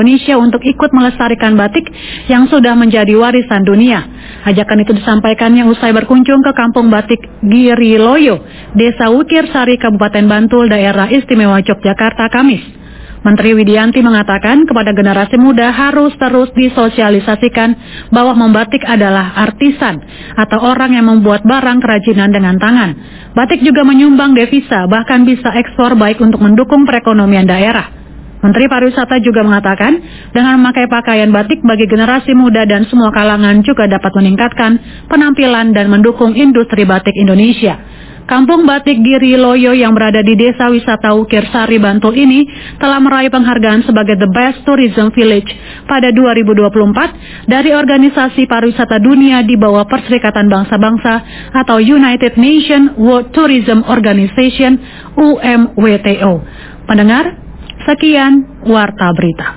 Indonesia untuk ikut melestarikan batik yang sudah menjadi warisan dunia. Ajakan itu disampaikannya usai berkunjung ke Kampung Batik Giriloyo, Desa Wukir Sari, Kabupaten Bantul, Daerah Istimewa Yogyakarta, Kamis. Menteri Widianti mengatakan kepada generasi muda harus terus disosialisasikan bahwa membatik adalah artisan atau orang yang membuat barang kerajinan dengan tangan. Batik juga menyumbang devisa, bahkan bisa ekspor baik untuk mendukung perekonomian daerah. Menteri Pariwisata juga mengatakan, dengan memakai pakaian batik bagi generasi muda dan semua kalangan juga dapat meningkatkan penampilan dan mendukung industri batik Indonesia. Kampung Batik Giriloyo yang berada di Desa Wisata Wukir Sari, Bantul ini telah meraih penghargaan sebagai The Best Tourism Village pada 2024 dari Organisasi Pariwisata Dunia di bawah Perserikatan Bangsa-Bangsa atau United Nations World Tourism Organization UMWTO. Pendengar, sekian Warta Berita.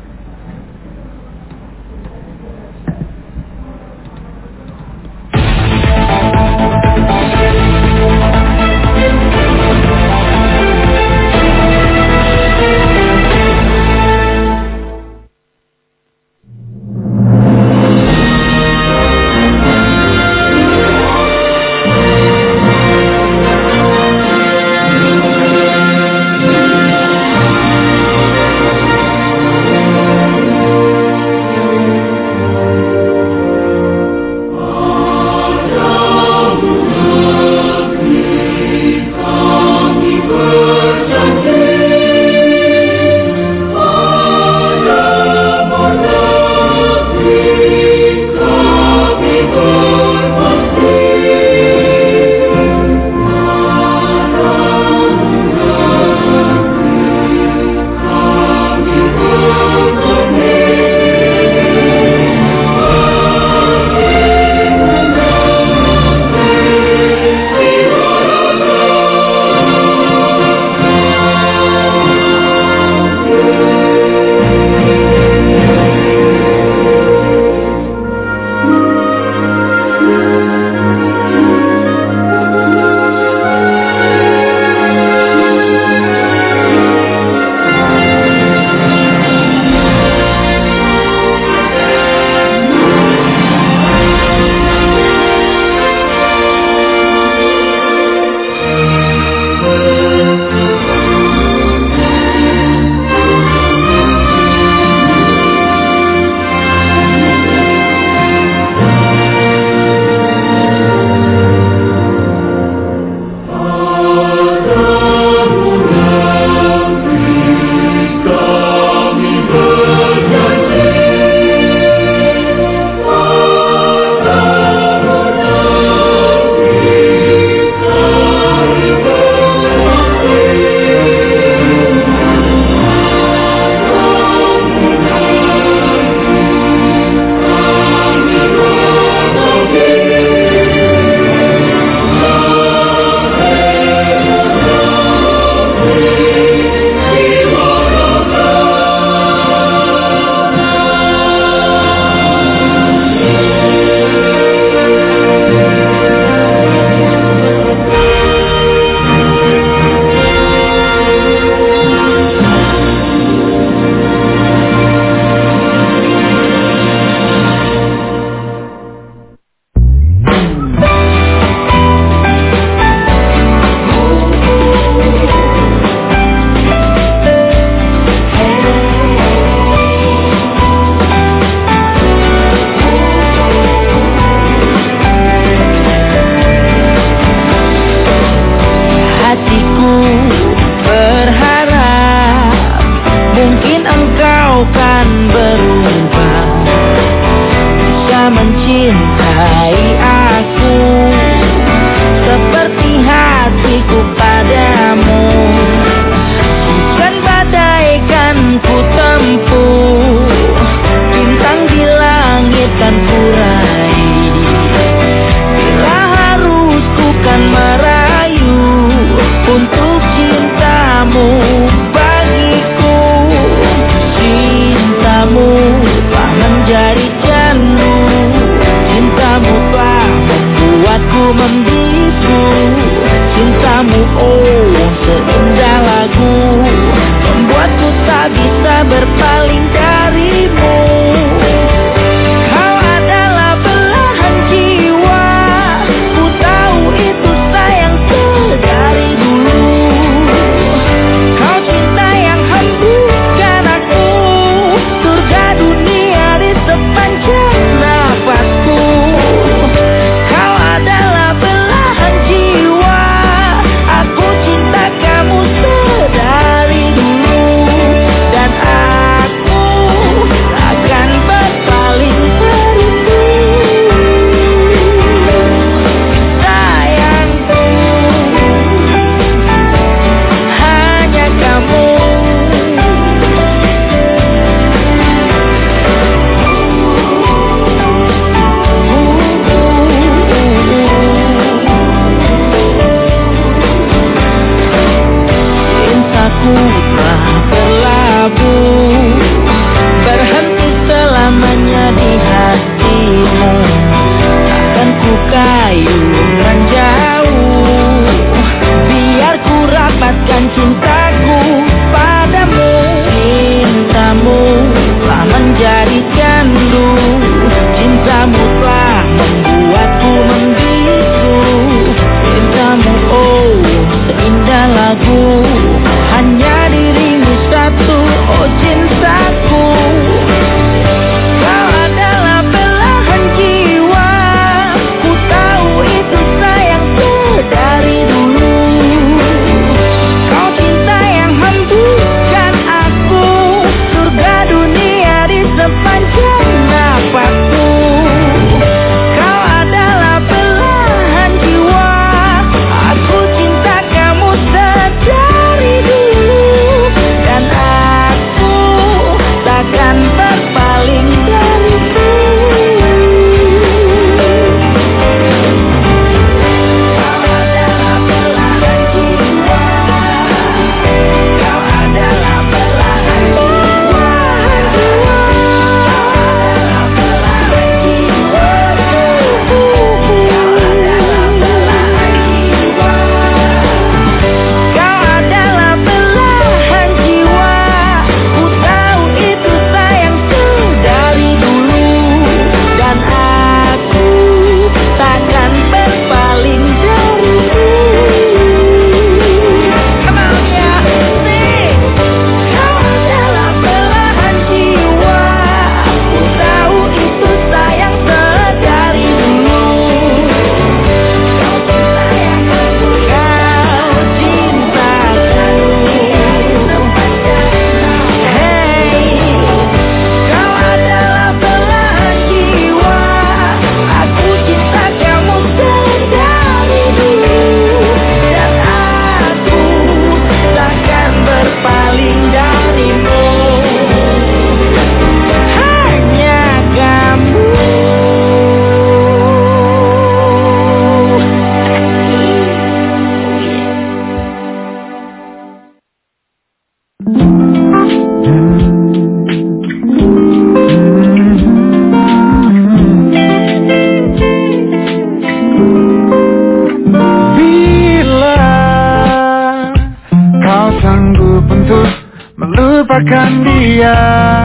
lupakan dia.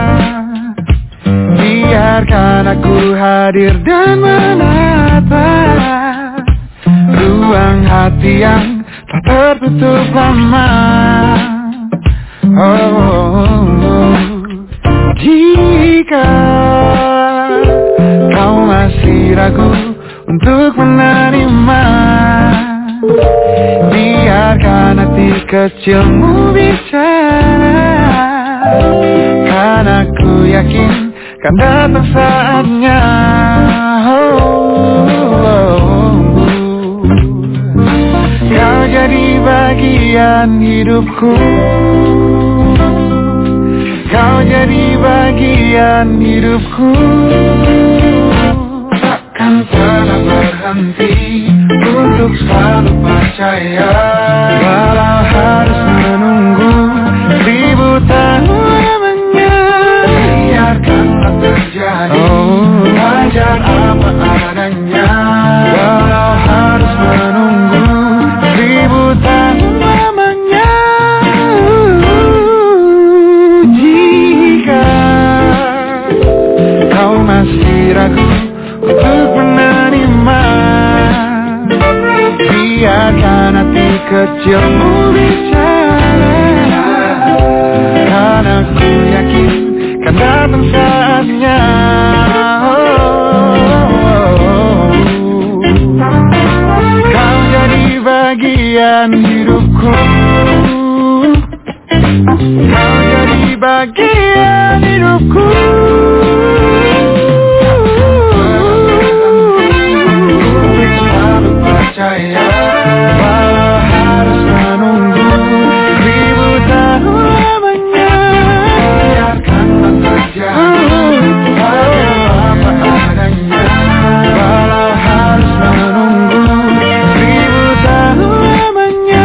Biarkan aku hadir dan menatap ruang hati yang tak tertutup lama. Jika kau masih ragu untuk menerima, biarkan hati kecilmu bicara. Karena aku yakin kan datang saatnya. Kau jadi bagian hidupku. Kau jadi bagian hidupku. Takkan pernah berhenti untuk selalu percaya. Walau harus menunggu 1000 tahun lamanya, biarkanlah terjadi. Wajar apa adanya. Walau harus menunggu 1000 tahun lamanya. Jika kau masih ragu untuk menerima, biarkan hati kecilmu bicara. Karena aku yakin kan datang saatnya. Kau jadi bagian hidupku. Kau jadi bagian hidupku. Selalu percaya. Walau harus menunggu 1000 tahun lamanya, biarkanlah terjadi. Walau apa adanya. Walau harus menunggu 1000 tahun lamanya.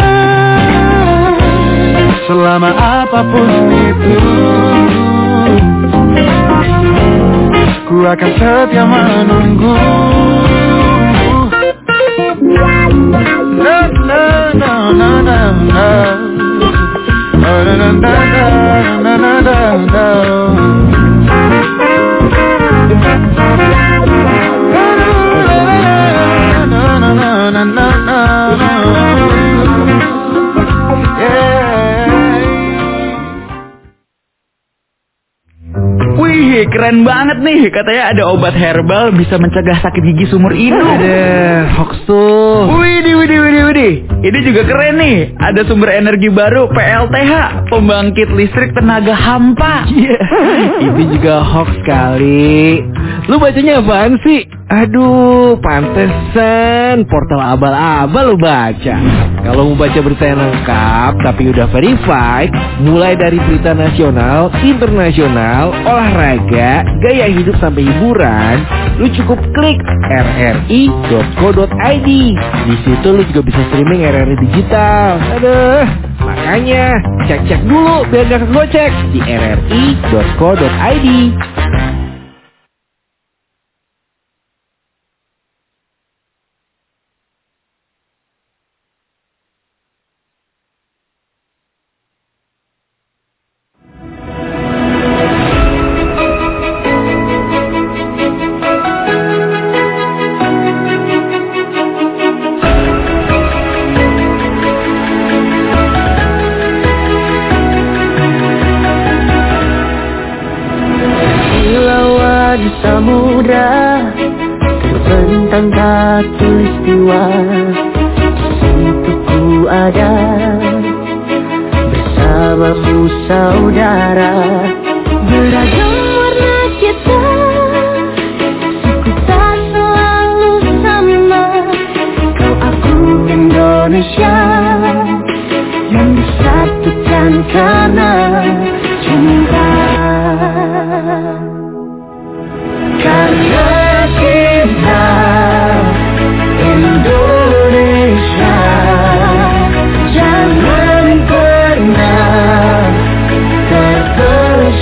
Selama apapun itu, ku akan setia menunggu. No, no, no, no, no, no. Oh, no, no, no, no, no, no, no. No, no, no, no, no, no. Wih, keren banget nih. Katanya ada obat herbal bisa mencegah sakit gigi seumur hidup. Ada hoax tuh. Widih. Ini juga keren nih. Ada sumber energi baru PLTH, pembangkit listrik tenaga hampa. Itu juga hoax kali. Lu bacanya apaan sih? Aduh, pantesan portal abal-abal lu baca. Kalau mau baca berita yang lengkap tapi udah verified, mulai dari berita nasional, internasional, olahraga, gaya hidup sampai hiburan, lu cukup klik rri.co.id. Di situ lu juga bisa streaming RRI digital. Aduh, makanya cek-cek dulu biar gak kegocek di rri.co.id. Samudra terbentang khatulistiwa, di situ ku ada bersamamu saudara. Beragam warna kita, suku tak selalu sama. Kau aku Indonesia yang disatukan karena cinta. Karena cinta Indonesia, jangan pernah terbersih.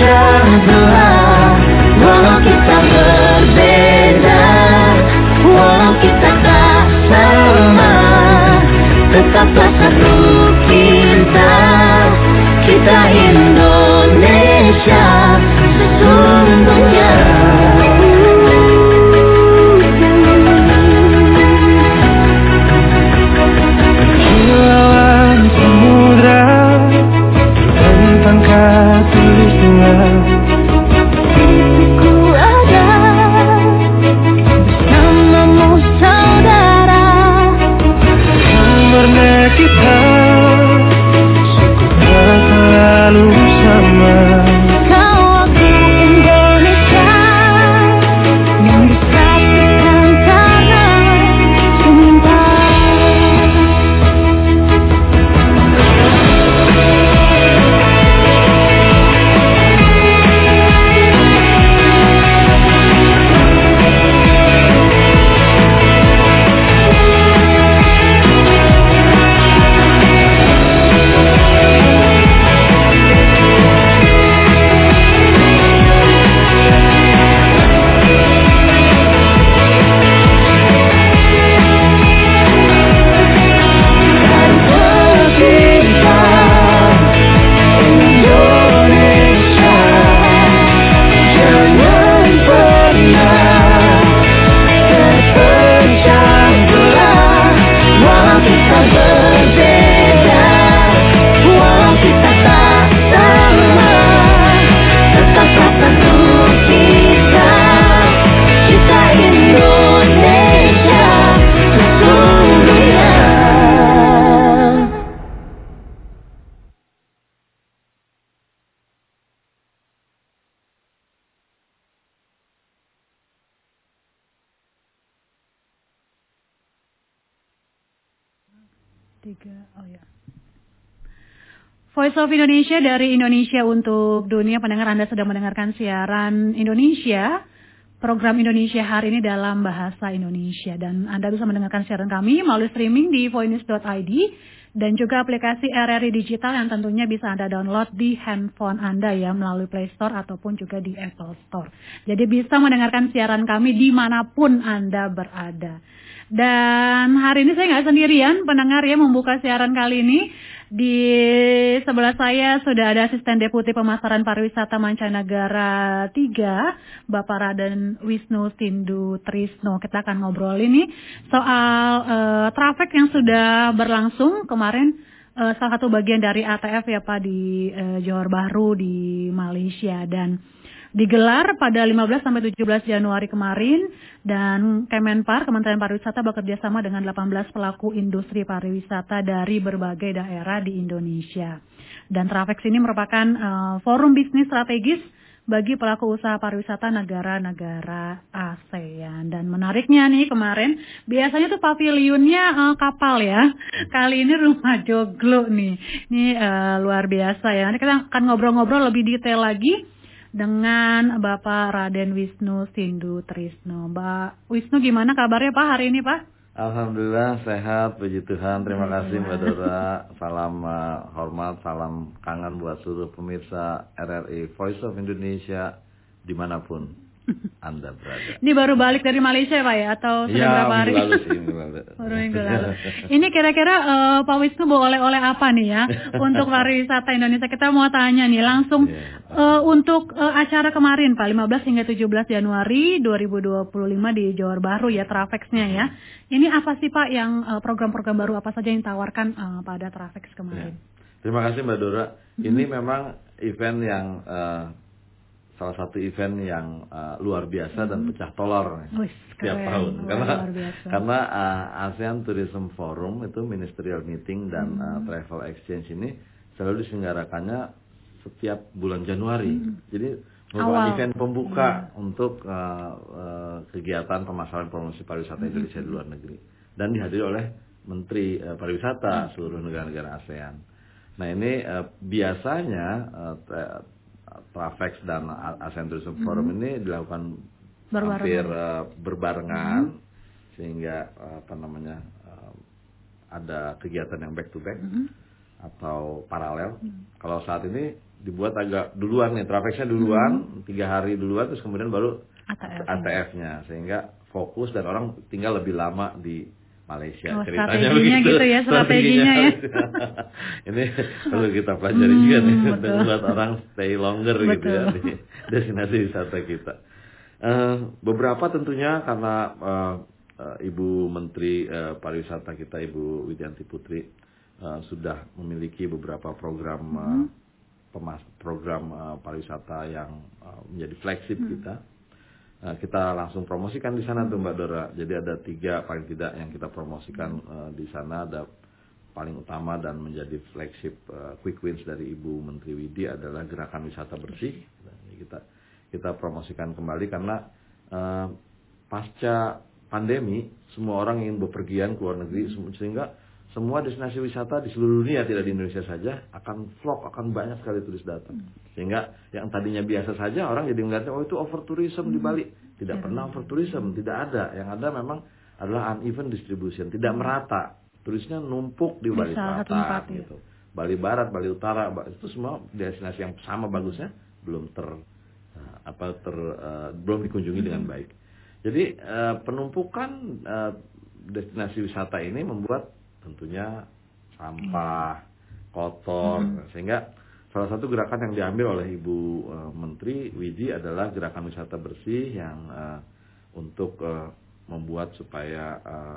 Oh ya. Voice of Indonesia dari Indonesia untuk dunia. Pendengar, Anda sedang mendengarkan siaran Indonesia, program Indonesia hari ini dalam bahasa Indonesia. Dan Anda bisa mendengarkan siaran kami melalui streaming di voinews.id dan juga aplikasi RRI Digital yang tentunya bisa Anda download di handphone Anda ya, melalui Play Store ataupun juga di Apple Store. Jadi bisa mendengarkan siaran kami dimanapun Anda berada. Dan hari ini saya nggak sendirian, pendengar ya, membuka siaran kali ini. Di sebelah saya sudah ada Asisten Deputi Pemasaran Pariwisata Mancanegara 3, Bapak Raden Wisnu Sindu Trisno. Kita akan ngobrol ini soal traffic yang sudah berlangsung kemarin, salah satu bagian dari ATF ya Pak di Johor Bahru di Malaysia, dan digelar pada 15 sampai 17 Januari kemarin, dan Kemenpar, Kementerian Pariwisata, bekerja sama dengan 18 pelaku industri pariwisata dari berbagai daerah di Indonesia. Dan Trafex ini merupakan forum bisnis strategis bagi pelaku usaha pariwisata negara-negara ASEAN. Dan menariknya nih kemarin, biasanya tuh pavilionnya kapal ya. Kali ini rumah joglo nih. Ini luar biasa ya. Nanti kita akan ngobrol-ngobrol lebih detail lagi dengan Bapak Raden Wisnu Sindu Trisno. Mbak Wisnu, gimana kabarnya Pak hari ini Pak? Alhamdulillah sehat, puji Tuhan. Terima kasih Mbak Dora. Salam hormat, salam kangen buat seluruh pemirsa RRI Voice of Indonesia dimanapun Anda berada. Ini baru balik dari Malaysia Pak ya? Atau sudah berapa hari? Baru minggu lalu. Ini kira-kira Pak Wisnu bawa oleh-oleh apa nih ya untuk pariwisata Indonesia? Kita mau tanya nih langsung untuk acara kemarin Pak, 15 hingga 17 Januari 2025 di Johor Bahru ya, Trafex-nya ya. Ini apa sih Pak yang program-program baru apa saja yang ditawarkan pada Trafex kemarin? Terima kasih Mbak Dora. Ini memang event yang salah satu event yang luar biasa dan pecah telur setiap tahun, karena ASEAN Tourism Forum itu ministerial meeting dan travel exchange ini selalu diselenggarakannya setiap bulan Januari. Jadi merupakan event pembuka untuk kegiatan pemasaran promosi pariwisata Indonesia di luar negeri, dan dihadiri oleh Menteri Pariwisata seluruh negara-negara ASEAN. Nah ini biasanya Trafex dan ASEAN Tourism Forum ini dilakukan hampir berbarengan, sehingga ada kegiatan yang back to back atau paralel. Kalau saat ini dibuat agak duluan nih, Trafexnya duluan, 3 hari duluan, terus kemudian baru ATF-nya, sehingga fokus dan orang tinggal lebih lama di Malaysia. Ceritanya begitu gitu ya, strateginya ya. Ini perlu kita pelajari juga nih, buat orang stay longer gitu ya di destinasi wisata kita. Beberapa tentunya karena Ibu Menteri Pariwisata kita, Ibu Widianti Putri, sudah memiliki beberapa program pariwisata yang menjadi flagship kita. Kita langsung promosikan di sana tuh Mbak Dora. Jadi ada 3 paling tidak yang kita promosikan di sana. Ada paling utama dan menjadi flagship quick wins dari Ibu Menteri Widi adalah gerakan wisata bersih. Kita promosikan kembali karena pasca pandemi semua orang ingin bepergian ke luar negeri, sehingga semua destinasi wisata di seluruh dunia, tidak di Indonesia saja, akan flop, akan banyak sekali turis datang. Sehingga yang tadinya biasa saja orang jadi melihatnya, oh itu over tourism di Bali. Tidak pernah over tourism, tidak ada. Yang ada memang adalah uneven distribution, tidak merata. Turisnya numpuk di Bali Selatan gitu. Bali Barat, Bali Utara, itu semua destinasi yang sama bagusnya belum belum dikunjungi dengan baik. Jadi penumpukan destinasi wisata ini membuat tentunya sampah, kotor, sehingga salah satu gerakan yang diambil oleh Ibu Menteri Widi adalah gerakan wisata bersih yang untuk membuat supaya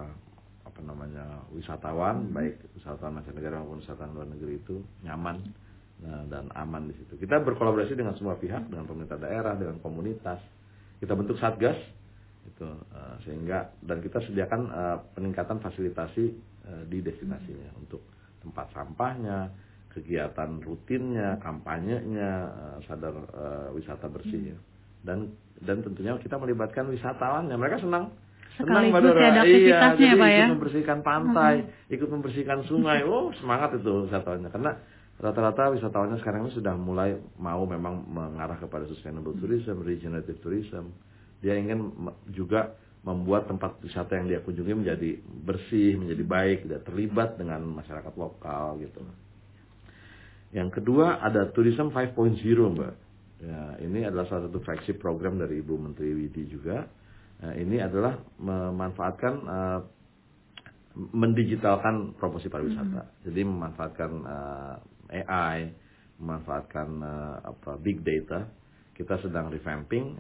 wisatawan, baik wisatawan mancanegara maupun wisatawan luar negeri itu nyaman dan aman di situ. Kita berkolaborasi dengan semua pihak, dengan pemerintah daerah, dengan komunitas. Kita bentuk satgas itu sehingga, dan kita sediakan peningkatan fasilitasi di destinasinya untuk tempat sampahnya, kegiatan rutinnya, kampanyenya, sadar wisata bersih, dan tentunya kita melibatkan wisatawan yang mereka senang Sekaligus ada aktivitasnya ya Pak ya. Ikut membersihkan pantai, ikut membersihkan sungai. Semangat itu wisatawannya. Karena rata-rata wisatawannya sekarang ini sudah mulai mau memang mengarah kepada sustainable tourism, regenerative tourism. Dia ingin juga membuat tempat wisata yang dia kunjungi menjadi bersih, menjadi baik, dan terlibat dengan masyarakat lokal gitu. Yang kedua ada Tourism 5.0 Mbak. Ya, ini adalah salah satu flagship program dari Ibu Menteri Widi juga. Ini adalah memanfaatkan mendigitalkan promosi pariwisata. Jadi memanfaatkan AI, memanfaatkan big data. Kita sedang revamping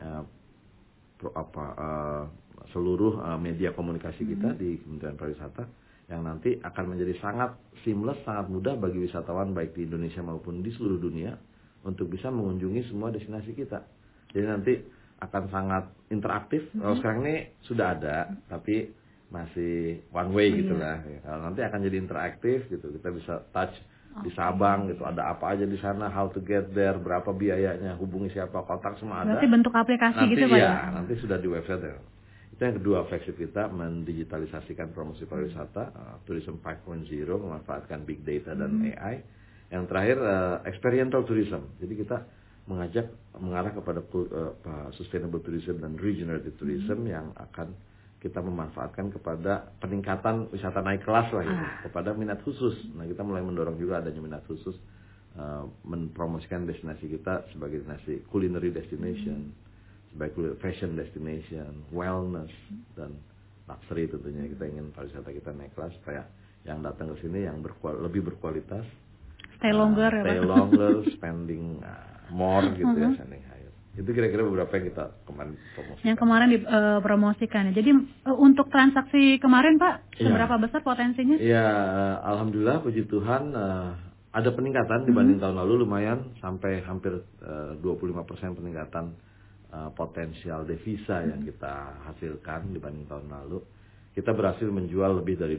seluruh media komunikasi kita di Kementerian Pariwisata yang nanti akan menjadi sangat seamless, sangat mudah bagi wisatawan baik di Indonesia maupun di seluruh dunia untuk bisa mengunjungi semua destinasi kita. Jadi nanti akan sangat interaktif. Kalau sekarang ini sudah ada, tapi masih one way gitulah. Kalau nanti akan jadi interaktif gitu, kita bisa touch di Sabang gitu, ada apa aja di sana, how to get there, berapa biayanya, hubungi siapa, kontak semua ada. Berarti bentuk aplikasi nanti, gitu Pak ya? Nanti sudah di website ya. Itu yang kedua, flagship kita mendigitalisasikan promosi pariwisata, Tourism 5.0, memanfaatkan big data dan AI. Yang terakhir, experiential tourism. Jadi kita mengarah kepada sustainable tourism dan regenerative tourism yang akan kita memanfaatkan kepada peningkatan wisata naik kelas lah ya, kepada minat khusus. Nah kita mulai mendorong juga adanya minat khusus, mempromosikan destinasi kita sebagai destinasi culinary destination, sebagai fashion destination, wellness, dan luxury tentunya. Kita ingin pariwisata kita naik kelas supaya yang datang ke sini yang lebih berkualitas, stay longer, spending more gitu ya, spending higher. Itu kira-kira beberapa yang kita kemarin promosikan. Yang kemarin dipromosikan. Jadi untuk transaksi kemarin Pak, seberapa besar potensinya? Ya, alhamdulillah puji Tuhan ada peningkatan dibanding tahun lalu, lumayan sampai hampir 25% peningkatan potensial devisa yang kita hasilkan dibanding tahun lalu. Kita berhasil menjual lebih dari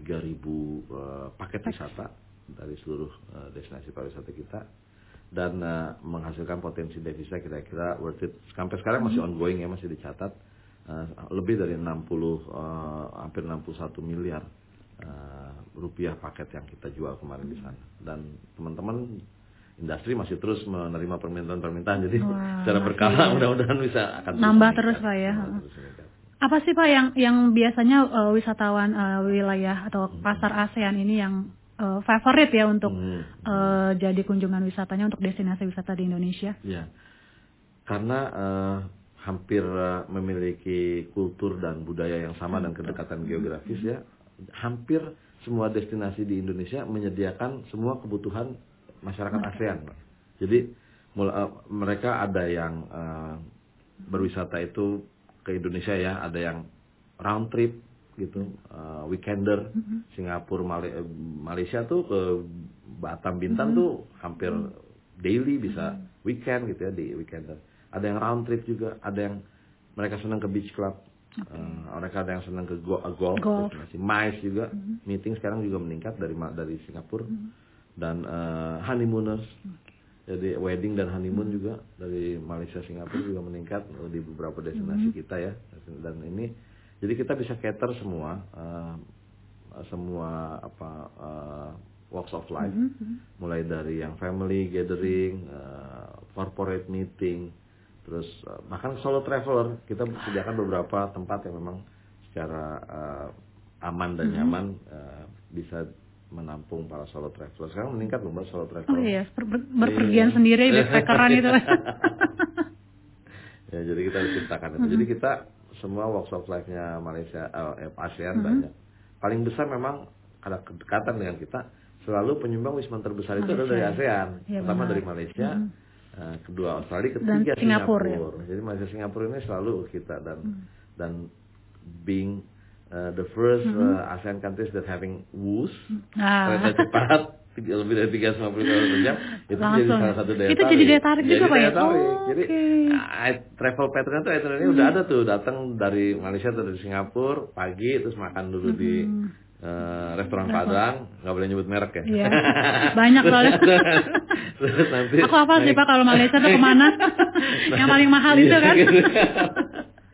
23.000 paket wisata dari seluruh destinasi pariwisata kita, dan menghasilkan potensi devisa kira-kira worth it. Sampai sekarang masih ongoing ya, masih dicatat lebih dari hampir 61 miliar rupiah paket yang kita jual kemarin di sana. Dan teman-teman industri masih terus menerima permintaan-permintaan, jadi secara berkala mudah-mudahan bisa akan nambah terus Pak ya. Apa sih Pak yang biasanya wisatawan wilayah atau pasar ASEAN ini yang favorit ya untuk jadi kunjungan wisatanya untuk destinasi wisata di Indonesia? Ya, karena hampir memiliki kultur dan budaya yang sama dan kedekatan geografis ya. Hampir semua destinasi di Indonesia menyediakan semua kebutuhan masyarakat ASEAN. Jadi mereka ada yang berwisata itu ke Indonesia ya, ada yang round trip gitu, weekender, Singapura, Malaysia tuh ke Batam, Bintan tuh hampir daily, bisa weekend gitu ya, di weekender. Ada yang round trip juga, ada yang mereka senang ke beach club, mereka ada yang senang ke golf. Masih MICE juga, meeting sekarang juga meningkat dari Singapura, dan honeymooners, jadi wedding dan honeymoon juga dari Malaysia, Singapura juga meningkat di beberapa destinasi kita ya, dan ini. Jadi kita bisa cater semua walks of life, mulai dari yang family gathering, corporate meeting, terus bahkan solo traveler. Kita sediakan beberapa tempat yang memang secara aman dan nyaman bisa menampung para solo traveler. Sekarang meningkat loh Mbak, solo traveler. Oh iya, berpergian sendiri, backpackeran itu. Ya, jadi kita harus ciptakan itu. Jadi kita semua walks of life-nya Malaysia, ASEAN banyak. Paling besar memang ada kedekatan dengan kita. Selalu penyumbang wisman terbesar itu adalah dari ASEAN. Ya, pertama dari Malaysia, kedua Australia, ketiga Singapura. Ya. Jadi Malaysia, Singapura ini selalu kita, dan being the first ASEAN countries that having WOOS, kereta cepat lebih dari 350 km per jam, itu langsung jadi salah satu daya tarik. Itu jadi daya tarik juga Pak ya? Jadi travel pattern itu itinerary udah ada tuh, datang dari Malaysia atau dari Singapura pagi, terus makan dulu di restoran Padang, nggak boleh nyebut merek ya. Iya. Banyak soalnya. Terus nanti aku hafal sih Pak kalau Malaysia tuh kemana? Yang paling mahal itu kan.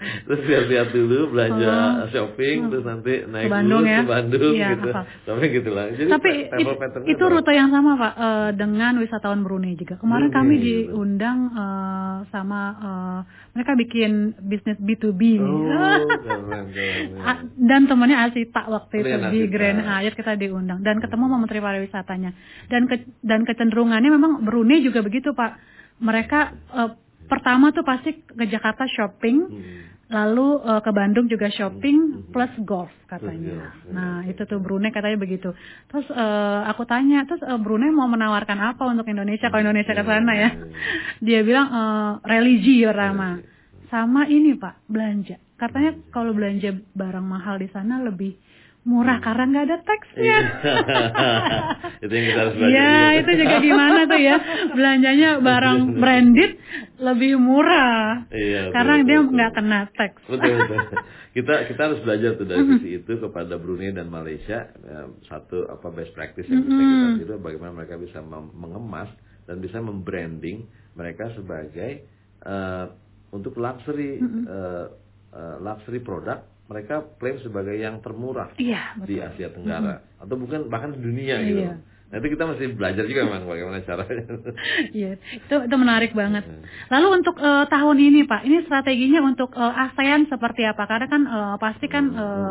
Terus lihat-lihat dulu, belanja shopping, terus nanti naik ke Bandung, dulu ya? ke Bandung Iya, gitu. hafal. Sampai gitulah. Jadi Tapi travel pattern-nya itu rute yang sama Pak dengan wisatawan Brunei juga. Kemarin Brunei, kami gitu. diundang sama mereka bikin bisnis B2B. Keren. Dan temannya Asita waktu itu Dengan di Asita. Grand Hyatt kita diundang dan ketemu sama Menteri Pariwisatanya. Dan kecenderungannya memang Brunei juga begitu Pak. Mereka pertama tuh pasti ke Jakarta shopping. Lalu ke Bandung juga shopping plus golf katanya. Nah itu tuh Brunei katanya begitu. Terus aku tanya, terus Brunei mau menawarkan apa untuk Indonesia kalau Indonesia ke sana ya? Dia bilang religi Rama. Sama ini Pak, belanja. Katanya kalau belanja barang mahal di sana lebih murah karena nggak ada teksnya. Itu yang kita harus belajar. Iya, itu juga gimana tuh ya, belanjanya barang branded lebih murah. Iya, karena betul, dia betul. nggak kena teks. Betul. Kita harus belajar tuh dari sisi itu kepada Brunei dan Malaysia. Satu best practice yang bisa kita tiru, bagaimana mereka bisa mengemas dan bisa membranding mereka sebagai untuk luxury produk. Mereka klaim sebagai yang termurah di Asia Tenggara atau bukan bahkan di dunia gitu. Nanti kita masih belajar juga memang bagaimana caranya. Iya, itu menarik banget. Lalu untuk tahun ini Pak, ini strateginya untuk ASEAN seperti apa? Karena kan pasti kan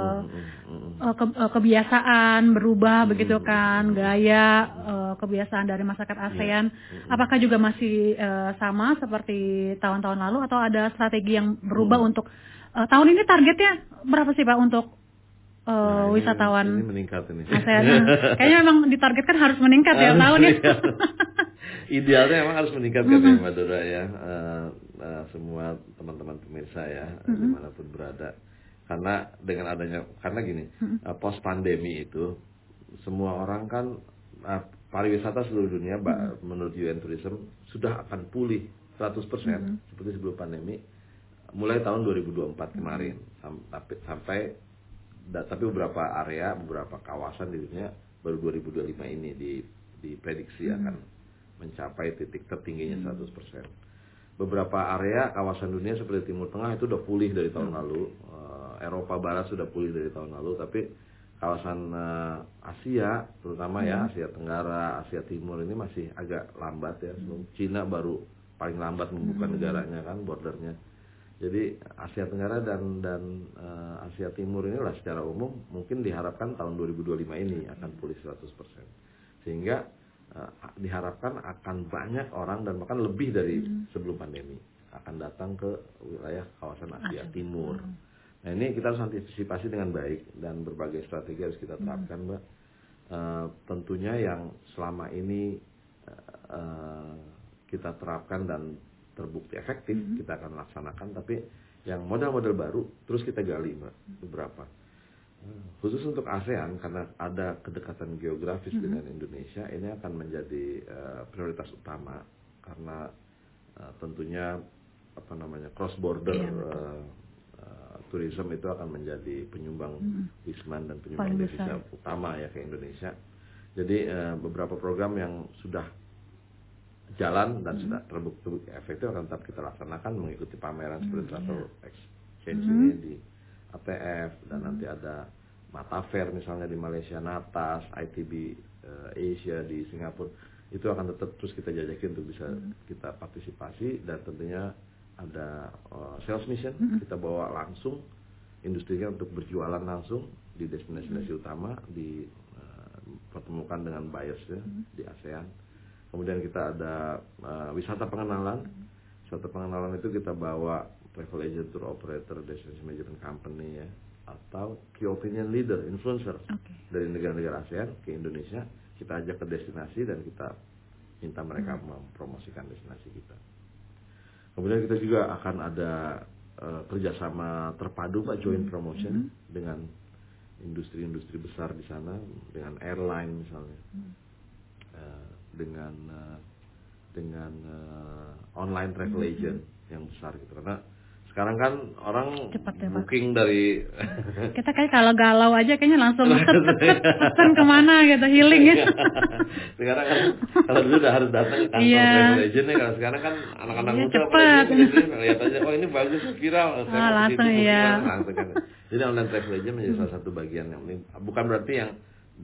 kebiasaan berubah begitu kan, gaya kebiasaan dari masyarakat ASEAN. Apakah juga masih sama seperti tahun-tahun lalu atau ada strategi yang berubah untuk tahun ini targetnya berapa sih Pak untuk wisatawan ini meningkat ini. ASEAN? Kayaknya memang ditargetkan harus meningkat ya tahun ini. Idealnya memang harus meningkat kan ya Mbak Dora ya. Semua teman-teman pemirsa ya dimanapun berada. Karena dengan adanya gini, post pandemi itu semua orang kan pariwisata seluruh dunia menurut UN Tourism sudah akan pulih 100% seperti sebelum pandemi. Mulai tahun 2024 kemarin tapi beberapa area, beberapa kawasan di dunia baru 2025 ini diprediksi akan mencapai titik tertingginya 100%. Beberapa area kawasan dunia seperti Timur Tengah itu udah pulih dari tahun lalu, Eropa Barat sudah pulih dari tahun lalu, tapi kawasan Asia terutama ya Asia Tenggara, Asia Timur ini masih agak lambat ya. Cina baru paling lambat membuka negaranya kan, bordernya. Jadi Asia Tenggara dan Asia Timur inilah secara umum mungkin diharapkan tahun 2025 ini akan pulih 100%. Sehingga diharapkan akan banyak orang dan bahkan lebih dari sebelum pandemi akan datang ke wilayah kawasan Asia Timur. Nah ini kita harus antisipasi dengan baik dan berbagai strategi harus kita terapkan Mbak. Tentunya yang selama ini kita terapkan dan terbukti efektif kita akan laksanakan, tapi yang model-model baru terus kita gali Mbak, beberapa khusus untuk ASEAN karena ada kedekatan geografis dengan Indonesia, ini akan menjadi prioritas utama karena tentunya cross border tourism itu akan menjadi penyumbang wisman dan penyumbang devisa utama ya ke Indonesia. Jadi beberapa program yang sudah jalan dan sudah terbukti efektif akan tetap kita laksanakan mengikuti pameran seperti Travel Exchange ini di ATF dan nanti ada Mata Fair misalnya di Malaysia, Natas, ITB Asia di Singapura, itu akan tetap terus kita jajakin untuk bisa kita partisipasi dan tentunya ada sales mission, kita bawa langsung industrinya untuk berjualan langsung di destinasi utama, dipertemukan dengan buyersnya di ASEAN. Kemudian kita ada wisata pengenalan. Wisata pengenalan itu kita bawa travel agent, tour operator, destination management company ya, atau key opinion leader, influencer dari negara-negara ASEAN ke Indonesia. Kita ajak ke destinasi dan kita minta mereka mempromosikan destinasi kita. Kemudian kita juga akan ada kerjasama terpadu Pak, joint promotion dengan industri-industri besar di sana, dengan airline misalnya. Dengan online travel agent yang besar gitu, karena Sekarang kan orang cepat ya, booking dari kita kayak kalau galau aja kayaknya langsung pesan kemana gitu, healing ya. Sekarang kan kalau dulu udah harus datang ke kantor travel agent ya, kalau sekarang kan anak-anak muda cepat. Lihat aja, oh ini bagus, viral, langsung ya. Langsung kan. Jadi online travel agent menjadi salah satu bagian yang bukan berarti yang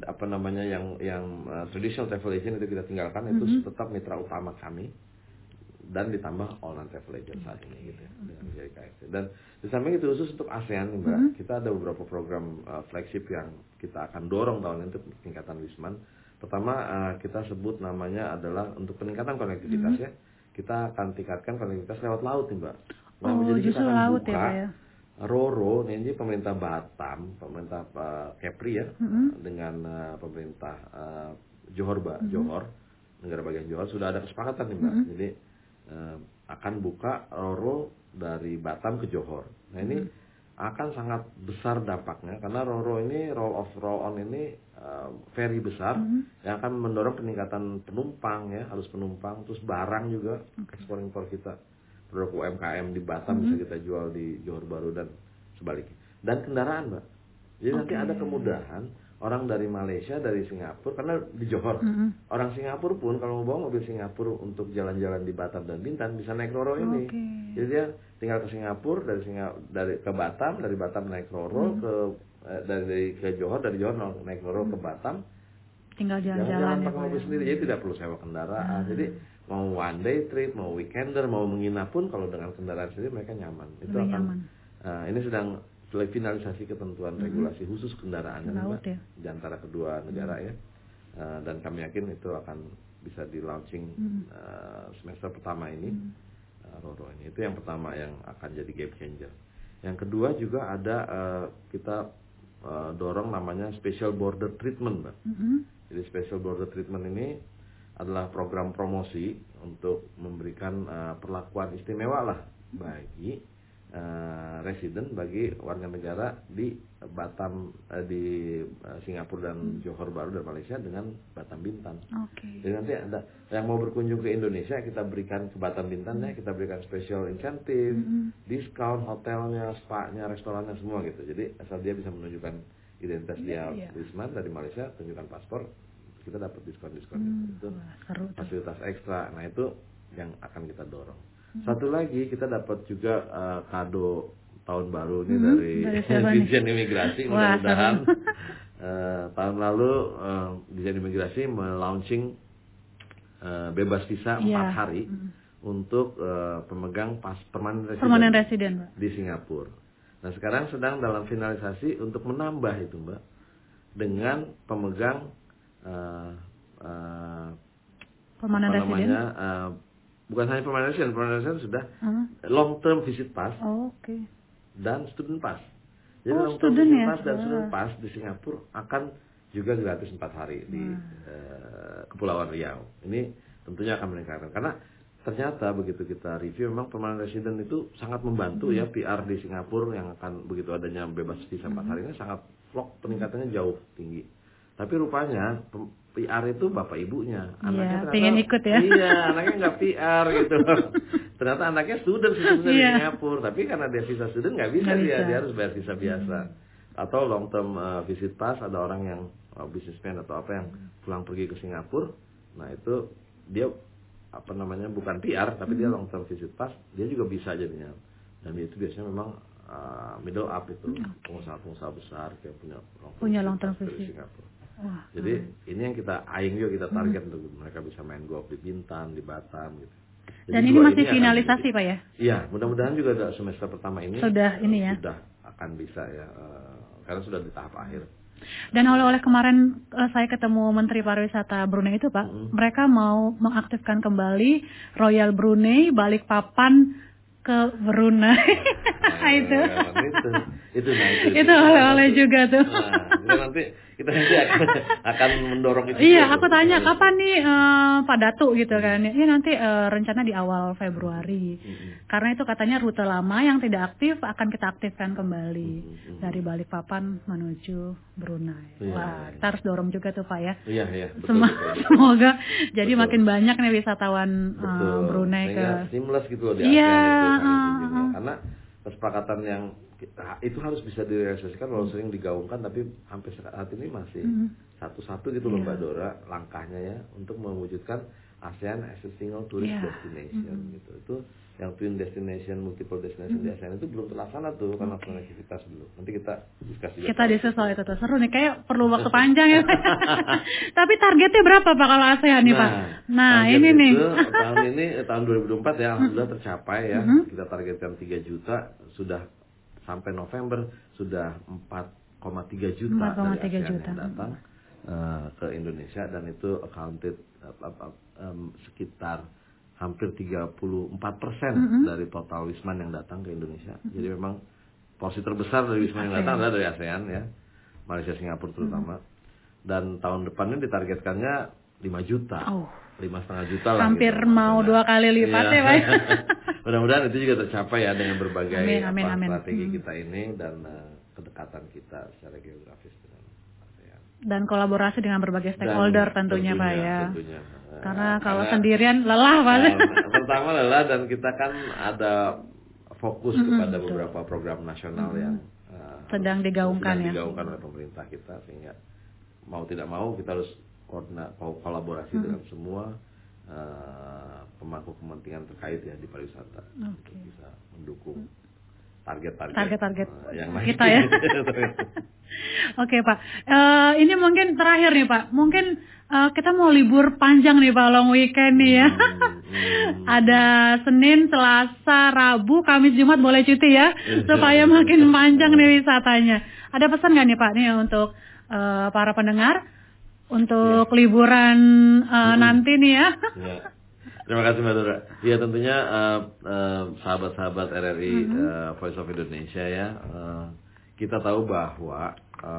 traditional travel agent itu kita tinggalkan, itu tetap mitra utama kami. Dan ditambah online travel agent saat ini gitu ya, dengan menjadi KFC. Dan di samping itu khusus untuk ASEAN nih Mbak, kita ada beberapa program flagship yang kita akan dorong tahun ini untuk peningkatan Wisman. Pertama kita sebut namanya adalah untuk peningkatan konektivitas ya. Kita akan tingkatkan konektivitas lewat laut nih Mbak. Nah, jadi kita akan laut buka ya, RoRo, ini pemerintah Batam, pemerintah Kepri ya, dengan pemerintah Johor, negara bagian Johor sudah ada kesepakatan nih Mbak. Jadi akan buka RoRo dari Batam ke Johor. Nah ini akan sangat besar dampaknya karena RoRo ini roll on ini ferry besar yang akan mendorong peningkatan penumpang ya, harus penumpang, terus barang juga ekspor impor kita, produk UMKM di Batam bisa kita jual di Johor Bahru dan sebaliknya. Dan kendaraan Mbak, jadi nanti ada kemudahan orang dari Malaysia, dari Singapura, karena di Johor. Orang Singapura pun kalau mau bawa mobil Singapura untuk jalan-jalan di Batam dan Bintan bisa naik RoRo ini. Jadi dia tinggal ke Singapura, dari ke Batam, dari Batam naik RoRo ke Johor, dari Johor naik RoRo ke Batam. Tinggal jalan-jalan pakai mobil sendiri, jadi tidak perlu sewa kendaraan. Jadi mau one day trip, mau weekender, mau menginap pun kalau dengan kendaraan sendiri mereka nyaman. Itu akan nyaman. Ini sedang finalisasi ketentuan regulasi khusus kendaraan di antara kedua negara ya, dan kami yakin itu akan bisa di launching semester pertama ini RoRo ini. Itu yang pertama yang akan jadi game changer. Yang kedua juga ada kita dorong namanya Special Border Treatment Mbak. Jadi Special Border Treatment ini adalah program promosi untuk memberikan perlakuan istimewa lah bagi resident, bagi warga negara di Batam, di Singapura dan Johor Bahru dan Malaysia dengan Batam Bintan. Jadi nanti ada yang mau berkunjung ke Indonesia, kita berikan ke Batam Bintan ya, kita berikan special insentif, diskon hotelnya, spa-nya, restorannya semua gitu. Jadi asal dia bisa menunjukkan identitas dia Wisman dari Malaysia, tunjukkan paspor, kita dapat diskon gitu. Itu fasilitas ekstra. Nah itu yang akan kita dorong. Satu lagi kita dapat juga kado tahun baru ini dari Dijen Imigrasi. Mudah-mudahan tahun lalu Dijen Imigrasi melaunching bebas visa 4 hari untuk pemegang permanent resident di Singapura. Nah sekarang sedang dalam finalisasi untuk menambah itu Mbak dengan pemegang permanent resident. Bukan hanya permanent resident sudah long term visit pass dan student pass. Jadi long term visit pass dan student pass di Singapura akan juga gratis 4 hari di Kepulauan Riau. Ini tentunya akan meningkatkan karena ternyata begitu kita review memang permanent resident itu sangat membantu ya PR di Singapura yang akan begitu adanya bebas visa 4 hari ini sangat peningkatannya jauh tinggi. Tapi rupanya PR itu bapak ibunya, anaknya pengen ikut ya. Iya, anaknya nggak PR gitu. Ternyata anaknya student di Singapura, tapi karena dia visa student nggak bisa dia harus bayar visa biasa. Atau long term visit pass, ada orang yang businessman atau apa yang pulang pergi ke Singapura, nah itu dia bukan PR tapi dia long term visit pass, dia juga bisa jadinya. Dan dia itu biasanya memang middle up itu pengusaha besar yang punya long term visit di Singapura. Jadi ini yang kita aing juga kita target untuk mereka bisa main golf di Bintan, di Batam gitu. Jadi dan ini masih finalisasi Pak ya? Iya, mudah-mudahan juga semester pertama ini sudah akan bisa ya, karena sudah di tahap akhir. Dan oleh kemarin saya ketemu Menteri Pariwisata Brunei itu Pak, mereka mau mengaktifkan kembali Royal Brunei Balikpapan ke Brunei. Itu oleh juga tuh. Nanti kita akan mendorong itu. Iya, aku tanya kapan nih Pak Datu gitu kan. Ini nanti rencana di awal Februari. Karena itu katanya rute lama yang tidak aktif akan kita aktifkan kembali dari Balikpapan menuju Brunei. Wah, kita harus dorong juga tuh Pak ya. Iya, betul. Semoga jadi makin banyak nih wisatawan Brunei ke seamless gitu loh di ASEAN itu. Karena kesepakatan yang itu harus bisa direalisasikan walau sering digaungkan, tapi hampir saat ini masih satu-satu gitu loh Mbak Dora langkahnya ya untuk mewujudkan ASEAN as a single tourist destination gitu. Itu yang twin destination, multiple destination di ASEAN itu belum terlaksana tuh karena konektivitas belum. Nanti kita diskusi. Kita diskusi soal itu tuh seru nih, kayak perlu waktu panjang ya. Tapi targetnya berapa Pak kalau ASEAN nih Pak? Nah ini nih. Tahun 2024 ya alhamdulillah tercapai ya. Kita targetkan 3 juta, sudah sampai November sudah 4,3 juta dari ASEAN yang datang ke Indonesia, dan itu accounted sekitar hampir 34% dari total wisman yang datang ke Indonesia. Jadi memang porsi terbesar dari wisman yang datang adalah dari ASEAN ya, Malaysia, Singapura terutama. Dan tahun depannya ditargetkannya 5 juta, 5,5 juta lah. Hampir gitu, mau 2 kali lipat ya Pak. Mudah-mudahan itu juga tercapai ya dengan berbagai strategi kita ini dan kedekatan kita secara geografis dengan ASEAN. Dan kolaborasi dengan berbagai stakeholder tentunya Pak ya. Tentunya. Karena kalau sendirian lelah Pak. Pertama lelah, dan kita kan ada fokus kepada beberapa program nasional yang sedang digaungkan oleh pemerintah kita, sehingga mau tidak mau kita harus kolaborasi dengan semua pemangku kepentingan terkait ya di pariwisata untuk bisa mendukung target-target yang kita ya. Oke Pak, ini mungkin terakhir nih Pak, mungkin kita mau libur panjang nih Pak, long weekend nih ya. Ada Senin, Selasa, Rabu, Kamis, Jumat boleh cuti ya, supaya makin panjang nih wisatanya. Ada pesan nggak nih Pak nih untuk para pendengar untuk liburan nanti nih ya? Terima kasih Mbak Dora. Ya tentunya sahabat-sahabat RRI Voice of Indonesia ya, kita tahu bahwa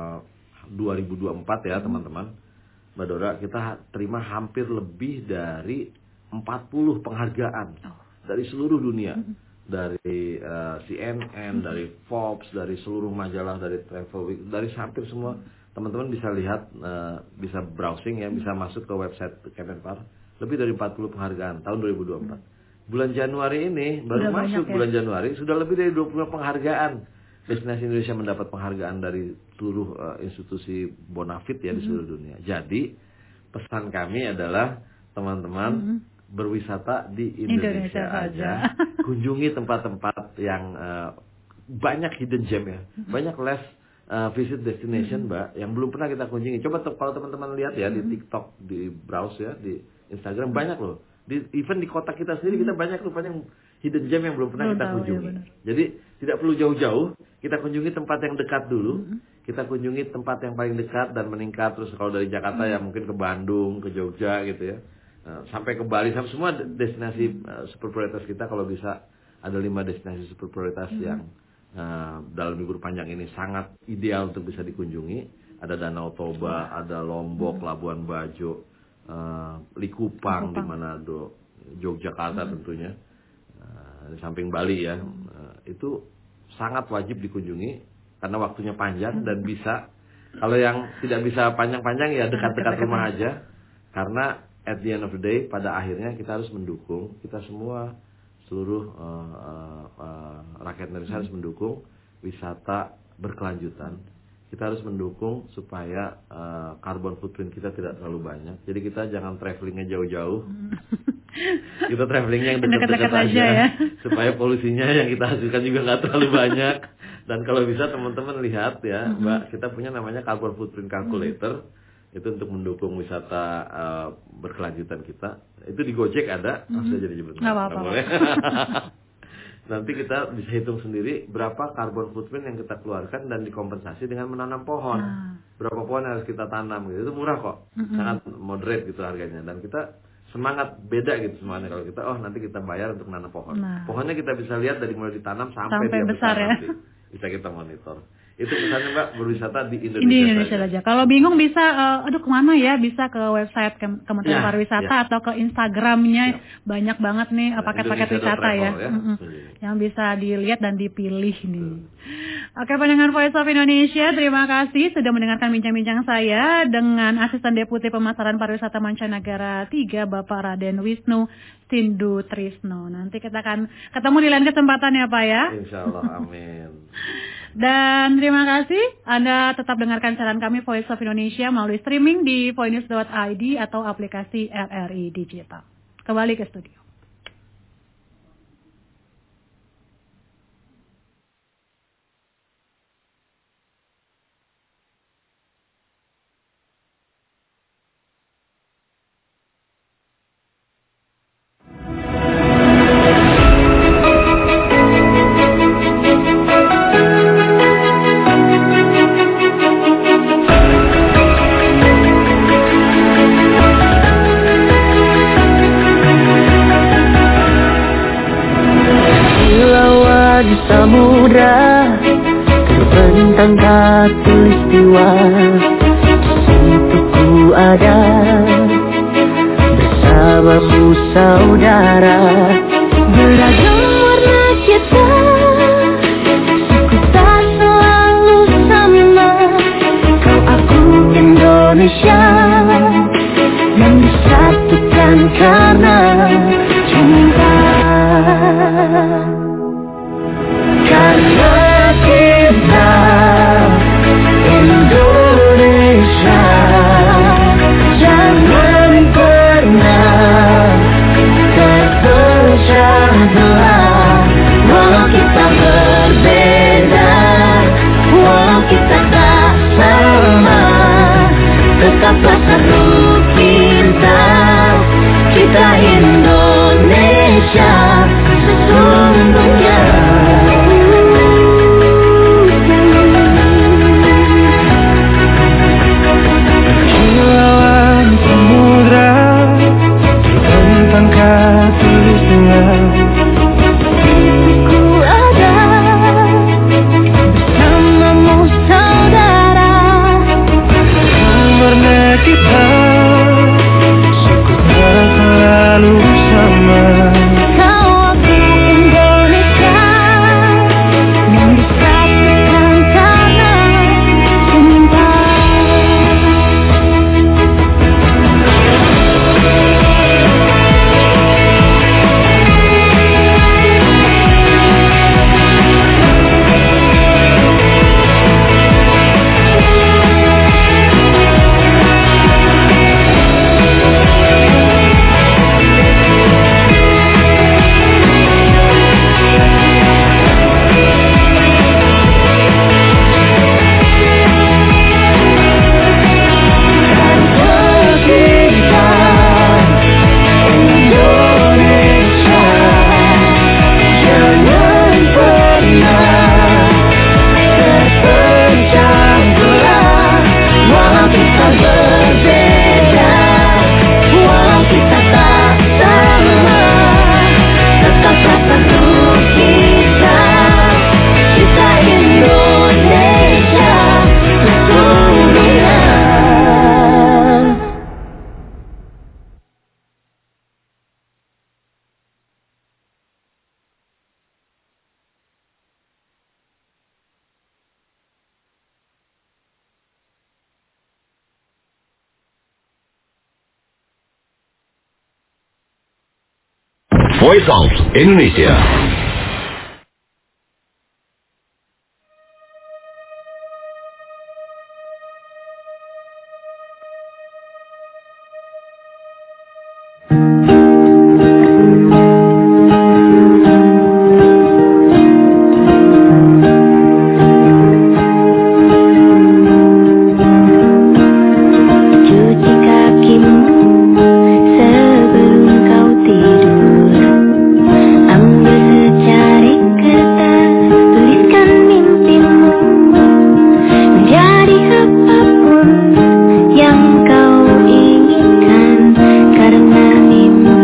2024 ya teman-teman, Mbak Dora, kita terima hampir lebih dari 40 penghargaan dari seluruh dunia, dari CNN, dari Forbes, dari seluruh majalah, dari Travel Week, dari hampir semua. Teman-teman bisa lihat, bisa browsing ya, bisa masuk ke website Kemenpar. Lebih dari 40 penghargaan tahun 2024. Bulan Januari ini baru masuk bulan Januari sudah lebih dari 20 penghargaan. Destinasi Indonesia mendapat penghargaan dari seluruh institusi bonafit ya di seluruh dunia. Jadi pesan kami adalah teman-teman berwisata di Indonesia aja. Kunjungi tempat-tempat yang banyak hidden gem ya. Banyak less visit destination Mbak yang belum pernah kita kunjungi. Coba kalau teman-teman lihat ya di TikTok, di browse ya, di Instagram banyak loh. Even di kota kita sendiri kita banyak rupanya hidden gem yang belum pernah kita kunjungi. Jadi tidak perlu jauh-jauh, kita kunjungi tempat yang dekat dulu. Kita kunjungi tempat yang paling dekat dan meningkat. Terus kalau dari Jakarta ya mungkin ke Bandung, ke Jogja gitu ya, sampai ke Bali, sampai semua destinasi super prioritas kita. Kalau bisa ada 5 destinasi super prioritas yang dalam libur panjang ini sangat ideal untuk bisa dikunjungi. Ada Danau Toba, ada Lombok, Labuan Bajo, Likupang di Manado, Yogyakarta tentunya, di samping Bali ya. Itu sangat wajib dikunjungi karena waktunya panjang dan bisa, kalau yang tidak bisa panjang-panjang ya dekat-dekat rumah aja. Karena at the end of the day pada akhirnya kita harus mendukung, kita semua seluruh rakyat Indonesia harus mendukung wisata berkelanjutan. Kita harus mendukung supaya carbon footprint kita tidak terlalu banyak. Jadi kita jangan travelingnya jauh-jauh. Kita travelingnya yang dekat-dekat aja ya. Supaya polusinya yang kita hasilkan juga nggak terlalu banyak. Dan kalau bisa teman-teman lihat ya, Mbak, kita punya namanya carbon footprint calculator. Itu untuk mendukung wisata berkelanjutan kita. Itu di Gojek ada. Saya jadi nyebut. Nggak apa-apa. Nanti kita bisa hitung sendiri berapa carbon footprint yang kita keluarkan dan dikompensasi dengan menanam pohon. Berapa pohon yang harus kita tanam gitu. Itu murah kok. Sangat moderate gitu harganya. Dan kita semangat beda gitu semuanya kalau kita nanti kita bayar untuk menanam pohon. Pohonnya kita bisa lihat dari mulai ditanam sampai dia besar ya. Nanti. Bisa kita monitor. Itu misalnya Mbak berwisata di Indonesia. Di Indonesia saja. Kalau bingung bisa, kemana ya? Bisa ke website Kementerian Pariwisata atau ke Instagramnya. Banyak banget nih paket-paket wisata ya. Yang bisa dilihat dan dipilih nih. Oke, pendengar Voice of Indonesia, terima kasih sudah mendengarkan bincang-bincang saya dengan Asisten Deputi Pemasaran Pariwisata Mancanegara 3, Bapak Raden Wisnu Sindu Trisno. Nanti kita akan ketemu di lain kesempatan ya Pak ya. Insya Allah, amin. Dan terima kasih Anda tetap dengarkan siaran kami Voice of Indonesia melalui streaming di voinews.id atau aplikasi RRI Digital. Kembali ke studio. Samudra terbentang khatulistiwa, di situ ku ada bersamamu saudara. Beragam warna kita, suku tak selalu sama. Kau aku Indonesia yang disatukan karena cinta. Karena kita Indonesia, jangan pernah terpecah belah. Walau kita berbeda, walau kita tak sama, tetaplah satu kita, kita Indonesia sesungguhnya. Voice of Indonesia. Yang kau inginkan karena mimpi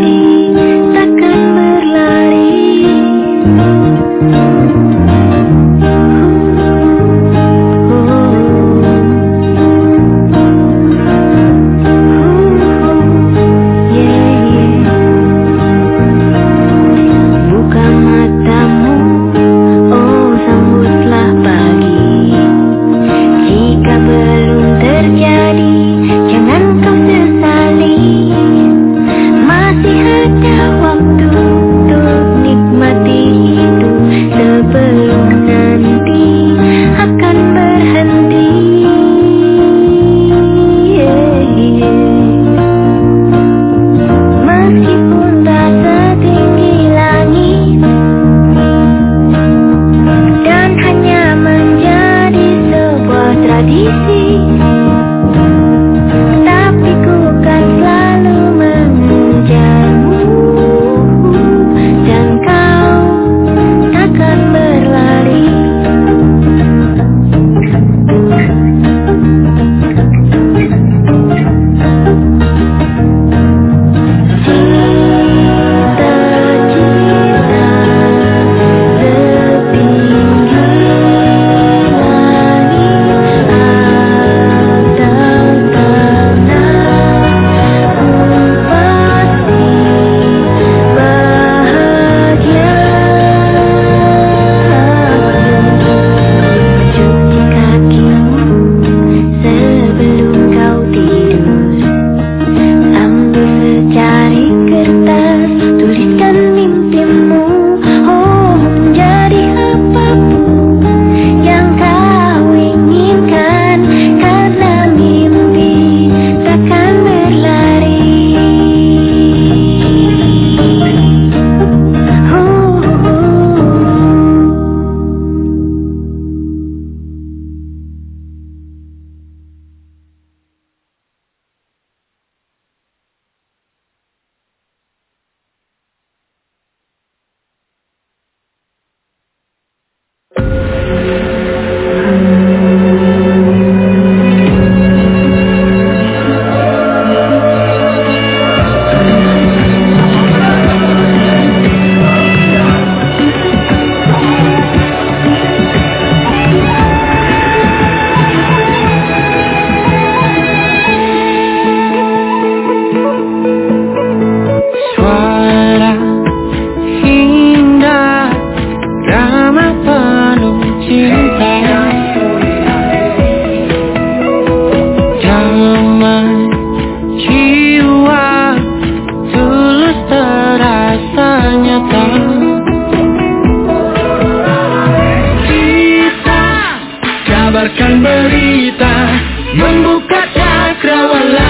kabarkan berita, membuka cakrawala.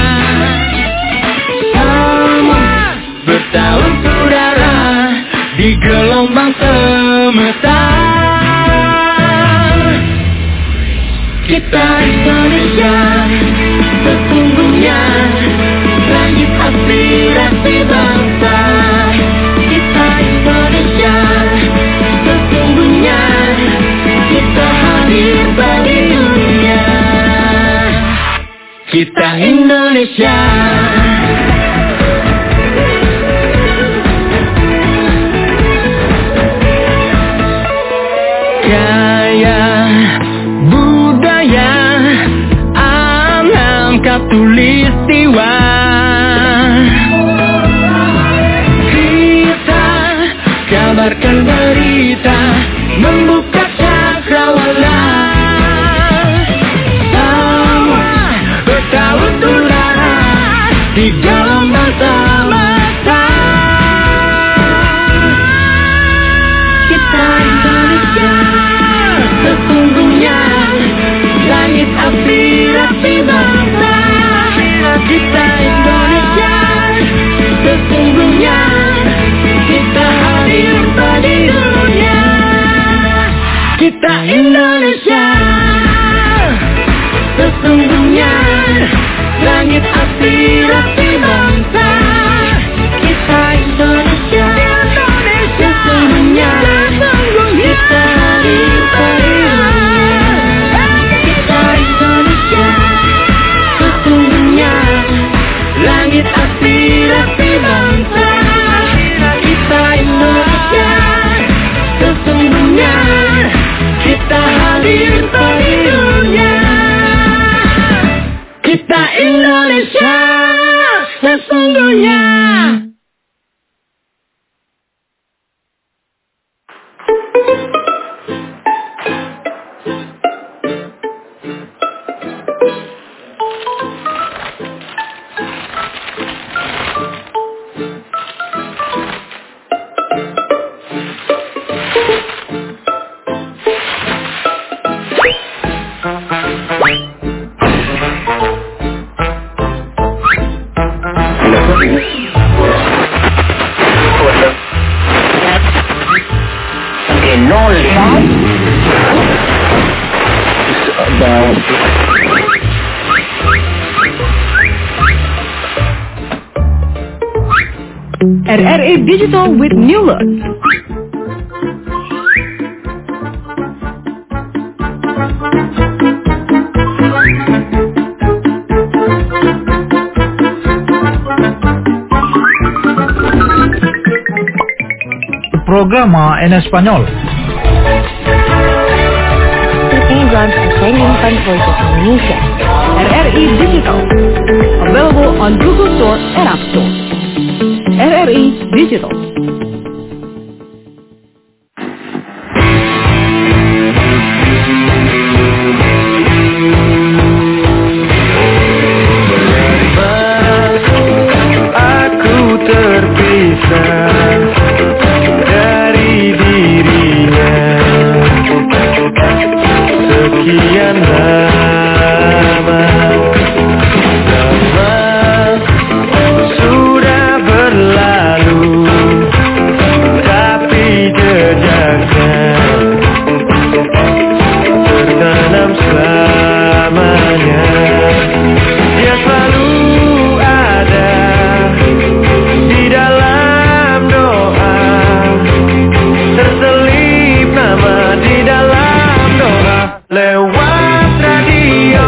Semua bertahun saudara di gelombang semesta. Kita Indonesia, sesungguhnya langit aspirasi bangsa. Kita Indonesia, sesungguhnya kita hadir bagi dunia. Kita Indonesia. Gaya budaya alam katulistiwa. Kita kabarkan berita, membuka cakrawala. Semua bertahun saudara di gelombang semesta. Kita Indonesia, sesungguhnya langit aspirasi bangsa. Kita Indonesia, sesungguhnya kita hadir bagi dunia. Kita Indonesia, sesungguhnya langit aspirasi bangsa. Kita Indonesia, sesungguhnya kita hadir bagi dunia. Kita Indonesia, sesungguhnya langit aspirasi bangsa. Kita Indonesia, sesungguhnya kita hadir bagi dunia. Kita Indonesia, sesungguhnya. RRI Digital with New Look. Programa en español. Program Training Fund Voices Indonesia. RRI Digital. Available on Google Store and App Store. RRI Digital. Aku terpisah dari dirinya sekian lama. Sudah berlalu, tapi jejaknya tertanam selamanya. Dia selalu ada di dalam doa, terselip nama di dalam doa. Lewat radio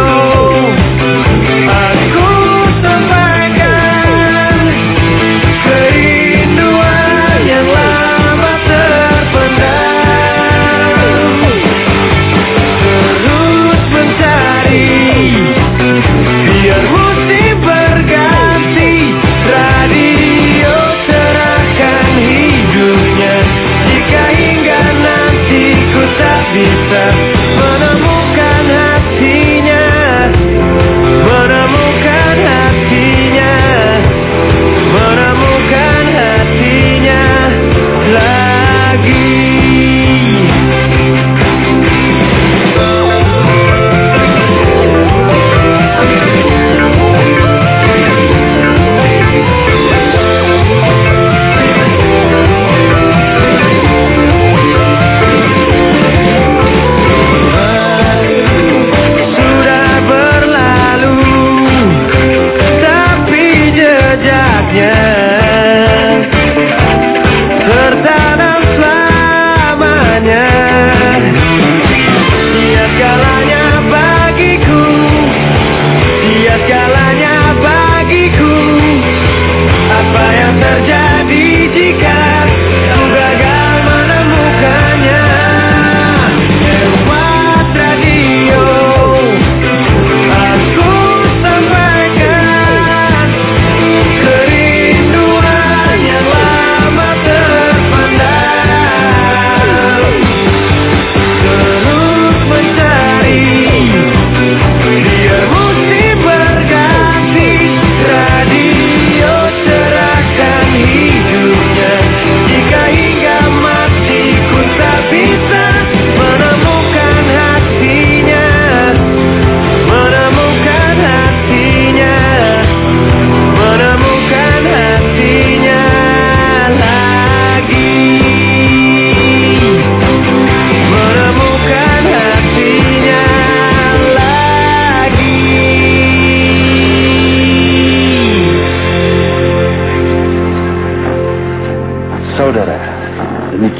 aku sampaikan kerinduan yang lama terpendam. Terus mencari, biar musim berganti, radio serahkan hidupnya. Jika hingga nanti ku tak bisa menemukan hatinya, menemukan hatinya, menemukan hatinya lagi.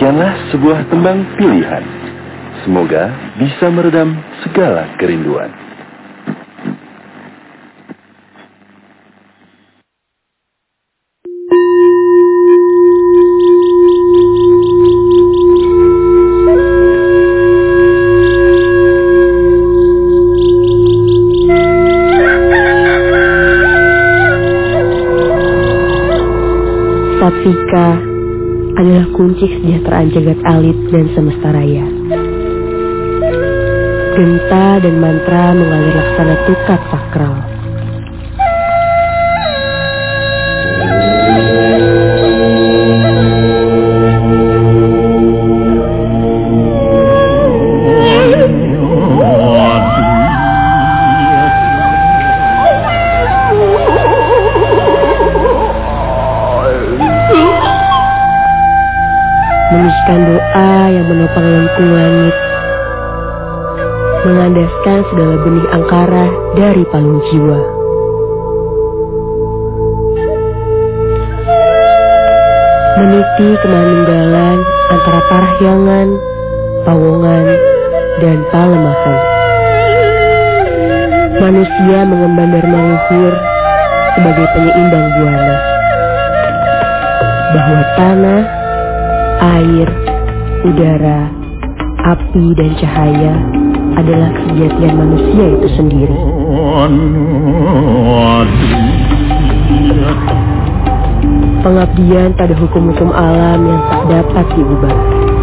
Demikianlah sebuah tembang pilihan. Semoga bisa meredam segala kerinduan. Satvika adalah kunci kesejahteraan jagat alit dan semesta raya. Genta dan mantra mengalir laksana tukat sakral. Menyucikan doa yang menopang lengkung langit, mengandaskan segala benih angkara dari palung jiwa. Meniti kemanunggalan antara parahyangan, pawongan, dan palemahan. Manusia mengemban dharma luhur sebagai penyeimbang buana, bahwa tanah, air, udara, api, dan cahaya adalah kesejatian manusia itu sendiri. Pengabdian pada hukum-hukum alam yang tak dapat diubah.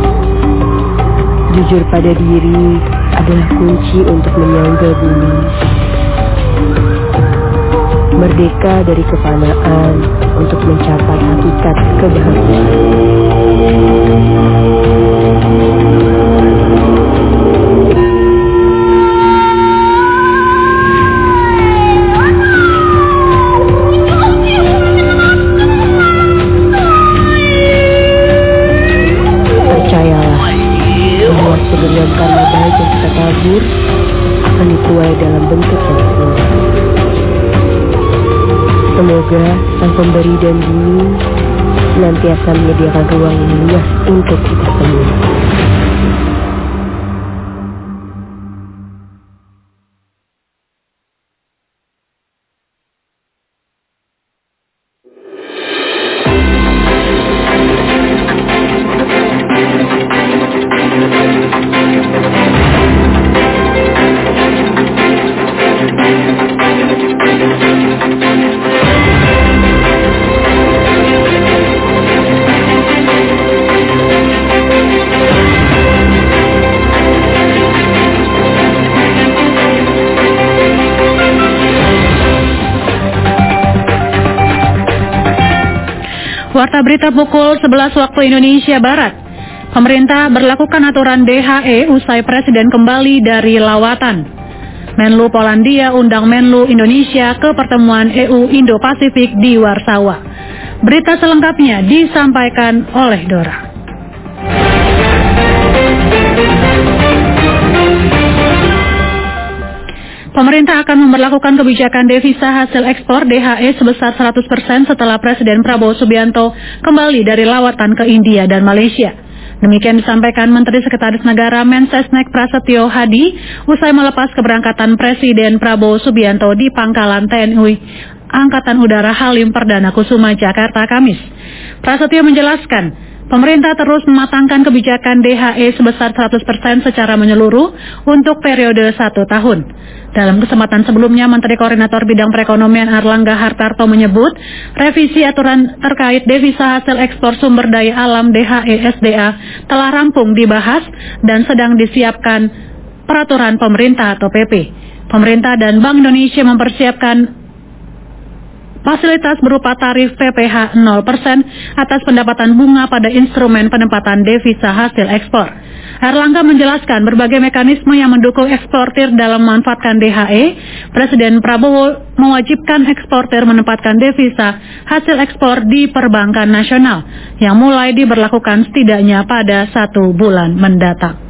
Jujur pada diri adalah kunci untuk menyangga bumi. Merdeka dari kefanaan untuk mencapai hakikat kebahagiaan. Percayalah bahwa segenggam karma baik yang kita tabur akan dituai dalam bentuk yang indah. Semoga Sang Pemberi dan Bumi senantiasa menyediakan ruang yang luas untuk kita semua. Warta berita pukul 11 waktu Indonesia Barat. Pemerintah berlakukan aturan DHE usai Presiden kembali dari lawatan. Menlu Polandia undang Menlu Indonesia ke pertemuan EU Indo-Pasifik di Warsawa. Berita selengkapnya disampaikan oleh Dora. Pemerintah akan memberlakukan kebijakan devisa hasil ekspor DHE sebesar 100% setelah Presiden Prabowo Subianto kembali dari lawatan ke India dan Malaysia. Demikian disampaikan Menteri Sekretaris Negara Mensesnek Prasetyo Hadi usai melepas keberangkatan Presiden Prabowo Subianto di Pangkalan TNI Angkatan Udara Halim Perdana Kusuma, Jakarta, Kamis. Prasetyo menjelaskan, pemerintah terus mematangkan kebijakan DHE sebesar 100% secara menyeluruh untuk periode 1 tahun. Dalam kesempatan sebelumnya, Menteri Koordinator Bidang Perekonomian Airlangga Hartarto menyebut, revisi aturan terkait devisa hasil ekspor sumber daya alam DHE SDA telah rampung dibahas dan sedang disiapkan peraturan pemerintah atau PP. Pemerintah dan Bank Indonesia mempersiapkan fasilitas berupa tarif PPh 0% atas pendapatan bunga pada instrumen penempatan devisa hasil ekspor. Airlangga menjelaskan berbagai mekanisme yang mendukung eksportir dalam memanfaatkan DHE. Presiden Prabowo mewajibkan eksportir menempatkan devisa hasil ekspor di perbankan nasional yang mulai diberlakukan setidaknya pada 1 bulan mendatang.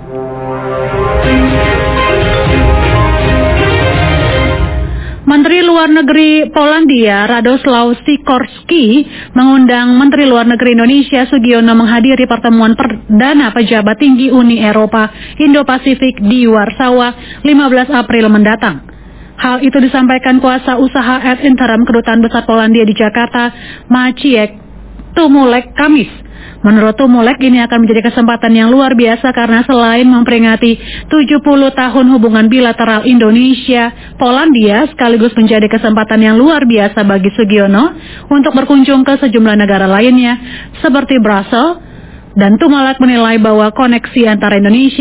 Menteri Luar Luar Negeri Polandia, Radoslaw Sikorski, mengundang Menteri Luar Negeri Indonesia Sugiono menghadiri pertemuan perdana pejabat tinggi Uni Eropa Indo-Pasifik di Warsawa 15 April mendatang. Hal itu disampaikan kuasa usaha ad interim Kedutaan Besar Polandia di Jakarta, Maciek Tumulek, Kamis. Menurut Tumulek, ini akan menjadi kesempatan yang luar biasa karena selain memperingati 70 tahun hubungan bilateral Indonesia-Polandia, sekaligus menjadi kesempatan yang luar biasa bagi Sugiono untuk berkunjung ke sejumlah negara lainnya seperti Brussels, dan Tumulek menilai bahwa koneksi antara Indonesia